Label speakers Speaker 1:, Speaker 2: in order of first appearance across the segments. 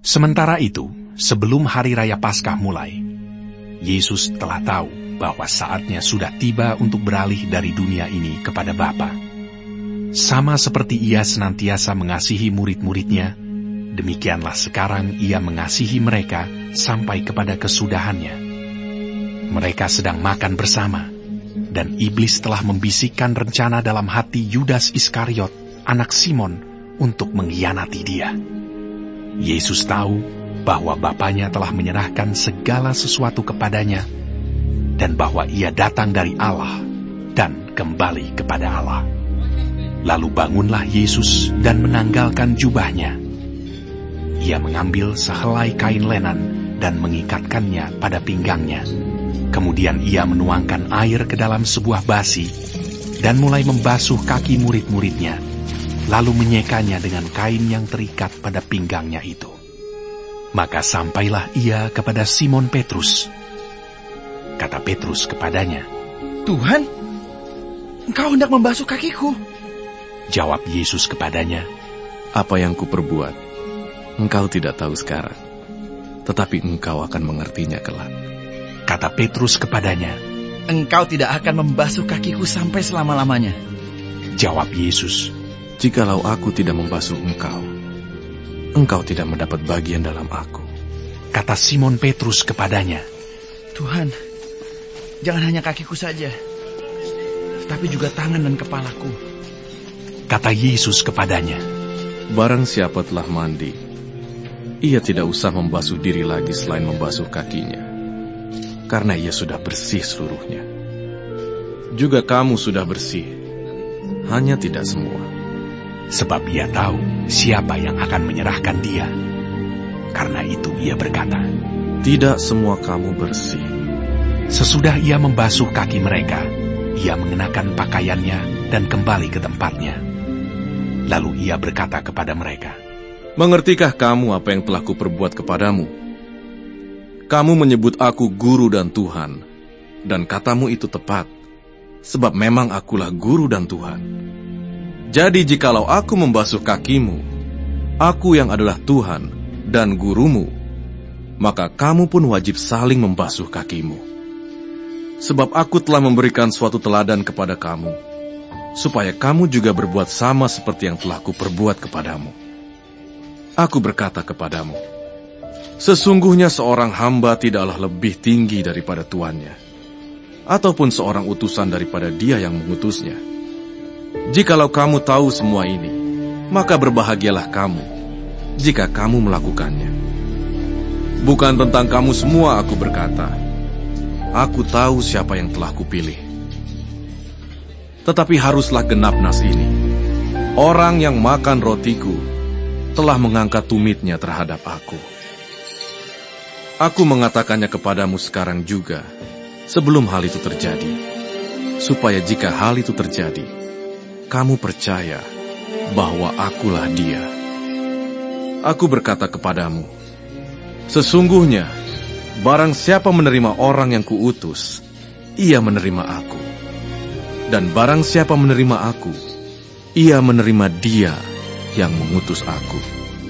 Speaker 1: Sementara itu, sebelum hari raya Paskah mulai, Yesus telah tahu bahwa saatnya sudah tiba untuk beralih dari dunia ini kepada Bapa. Sama seperti ia senantiasa mengasihi murid-muridnya, demikianlah sekarang ia mengasihi mereka sampai kepada kesudahannya. Mereka sedang makan bersama, dan iblis telah membisikkan rencana dalam hati Yudas Iskariot, anak Simon, untuk mengkhianati dia. Yesus tahu bahwa Bapanya telah menyerahkan segala sesuatu kepadanya, dan bahwa ia datang dari Allah dan kembali kepada Allah. Lalu bangunlah Yesus dan menanggalkan jubahnya. Ia mengambil sehelai kain lenan dan mengikatkannya pada pinggangnya. Kemudian ia menuangkan air ke dalam sebuah basi dan mulai membasuh kaki murid-muridnya, lalu menyekanya dengan kain yang terikat pada pinggangnya itu. Maka sampailah ia kepada Simon Petrus. Kata Petrus kepadanya,
Speaker 2: "Tuhan, Engkau hendak membasuh kakiku."
Speaker 1: Jawab Yesus kepadanya,
Speaker 3: "Apa yang kuperbuat, engkau tidak tahu sekarang, tetapi engkau akan mengertinya kelak."
Speaker 1: Kata Petrus kepadanya,
Speaker 2: "Engkau tidak akan membasuh kakiku sampai selama-lamanya."
Speaker 1: Jawab Yesus,
Speaker 3: "Jikalau aku tidak membasuh engkau, engkau tidak mendapat bagian dalam aku."
Speaker 1: Kata Simon Petrus kepadanya,
Speaker 2: "Tuhan, jangan hanya kakiku saja, tapi juga tangan dan kepalaku."
Speaker 1: Kata Yesus kepadanya,
Speaker 3: "Barang siapa telah mandi, ia tidak usah membasuh diri lagi selain membasuh kakinya, karena ia sudah bersih seluruhnya. Juga kamu sudah bersih, hanya tidak semua."
Speaker 1: Sebab ia tahu siapa yang akan menyerahkan dia. Karena itu ia berkata,
Speaker 3: "Tidak semua kamu bersih."
Speaker 1: Sesudah ia membasuh kaki mereka, ia mengenakan pakaiannya dan kembali ke tempatnya. Lalu ia berkata kepada mereka,
Speaker 3: "Mengertikah kamu apa yang telah kuperbuat kepadamu? Kamu menyebut aku guru dan Tuhan, dan katamu itu tepat, sebab memang akulah guru dan Tuhan. Jadi jikalau aku membasuh kakimu, aku yang adalah Tuhan dan gurumu, maka kamu pun wajib saling membasuh kakimu. Sebab aku telah memberikan suatu teladan kepada kamu, supaya kamu juga berbuat sama seperti yang telah kuperbuat kepadamu. Aku berkata kepadamu, sesungguhnya seorang hamba tidaklah lebih tinggi daripada tuannya, ataupun seorang utusan daripada dia yang mengutusnya. Jikalau kamu tahu semua ini, maka berbahagialah kamu jika kamu melakukannya. Bukan tentang kamu semua aku berkata, aku tahu siapa yang telah kupilih. Tetapi haruslah genap nas ini. Orang yang makan rotiku telah mengangkat tumitnya terhadap aku. Aku mengatakannya kepadamu sekarang juga, sebelum hal itu terjadi, supaya jika hal itu terjadi, kamu percaya bahwa akulah dia. Aku berkata kepadamu, sesungguhnya, barang siapa menerima orang yang kuutus, ia menerima aku. Dan barang siapa menerima aku, ia menerima dia yang mengutus aku."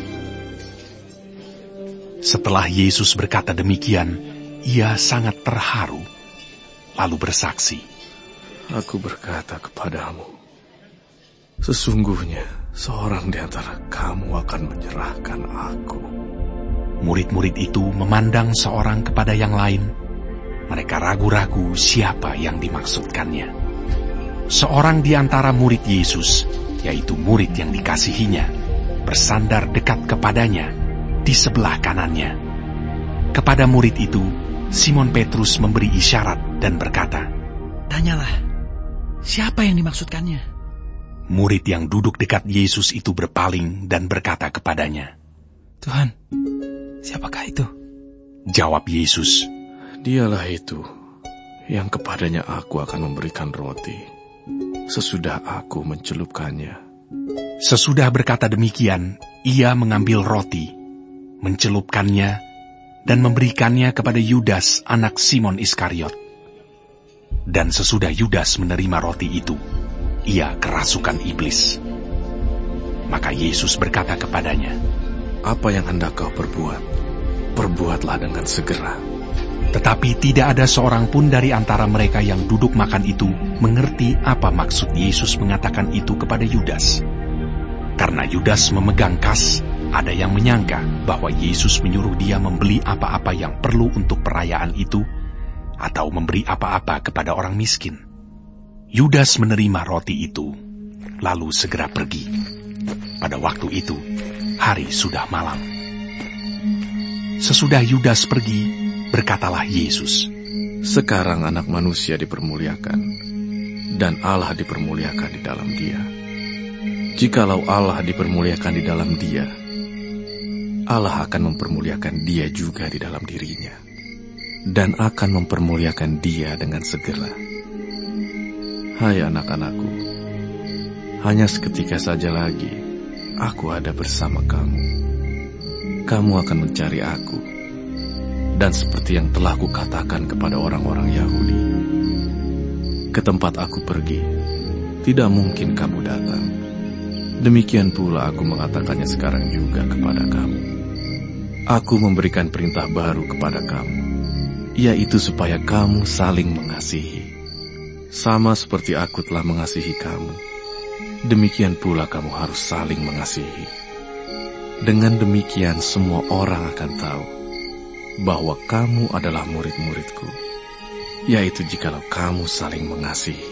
Speaker 1: Setelah Yesus berkata demikian, ia sangat terharu, lalu bersaksi,
Speaker 3: "Aku berkata kepadamu, sesungguhnya seorang di antara kamu akan menyerahkan aku."
Speaker 1: Murid-murid itu memandang seorang kepada yang lain. Mereka ragu-ragu siapa yang dimaksudkannya. Seorang di antara murid Yesus, yaitu murid yang dikasihinya, bersandar dekat kepadanya di sebelah kanannya. Kepada murid itu, Simon Petrus memberi isyarat dan berkata,
Speaker 2: "Tanyalah, siapa yang dimaksudkannya?"
Speaker 1: Murid yang duduk dekat Yesus itu berpaling dan berkata kepadanya,
Speaker 2: "Tuhan, siapakah itu?"
Speaker 1: Jawab Yesus,
Speaker 3: "Dialah itu yang kepadanya aku akan memberikan roti sesudah aku mencelupkannya."
Speaker 1: Sesudah berkata demikian, ia mengambil roti, mencelupkannya, dan memberikannya kepada Yudas, anak Simon Iskariot. Dan sesudah Yudas menerima roti itu, ia kerasukan iblis. Maka Yesus berkata kepadanya,
Speaker 3: Apa yang hendak kau perbuat, perbuatlah dengan segera.
Speaker 1: Tetapi tidak ada seorang pun dari antara mereka yang duduk makan itu mengerti apa maksud Yesus mengatakan itu kepada Yudas. Karena Yudas memegang kas, ada yang menyangka bahwa Yesus menyuruh dia membeli apa-apa yang perlu untuk perayaan itu, atau memberi apa-apa kepada orang miskin. Yudas menerima roti itu, lalu segera pergi. Pada waktu itu, hari sudah malam. Sesudah Yudas pergi, berkatalah Yesus,
Speaker 3: "Sekarang Anak Manusia dipermuliakan, dan Allah dipermuliakan di dalam Dia. Jikalau Allah dipermuliakan di dalam Dia, Allah akan mempermuliakan Dia juga di dalam dirinya, dan akan mempermuliakan Dia dengan segera. Hai anak-anakku, hanya seketika saja lagi Aku ada bersama kamu. Kamu akan mencari Aku, dan seperti yang telah Kukatakan kepada orang-orang Yahudi, ke tempat Aku pergi, tidak mungkin kamu datang. Demikian pula Aku mengatakannya sekarang juga kepada kamu. Aku memberikan perintah baru kepada kamu, yaitu supaya kamu saling mengasihi. Sama seperti Aku telah mengasihi kamu, demikian pula kamu harus saling mengasihi. Dengan demikian semua orang akan tahu bahwa kamu adalah murid-muridku, yaitu jikalau kamu saling mengasihi."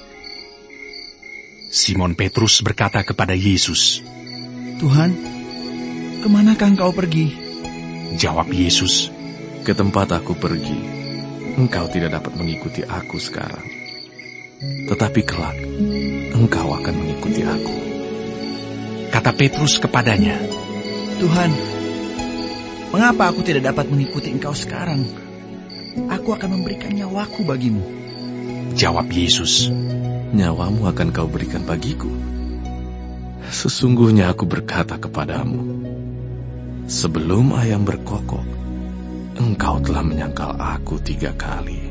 Speaker 1: Simon Petrus berkata kepada Yesus,
Speaker 2: Tuhan, kemanakah Engkau pergi?
Speaker 1: Jawab Yesus,
Speaker 3: "Ke tempat Aku pergi, engkau tidak dapat mengikuti Aku sekarang. Tetapi kelak, engkau akan mengikuti Aku."
Speaker 1: Kata Petrus kepadanya,
Speaker 2: Tuhan, mengapa aku tidak dapat mengikuti Engkau sekarang? Aku akan memberikan nyawaku bagimu.
Speaker 1: Jawab Yesus,
Speaker 3: "Nyawamu akan kau berikan bagiku. Sesungguhnya Aku berkata kepadamu, sebelum ayam berkokok, engkau telah menyangkal Aku 3 kali.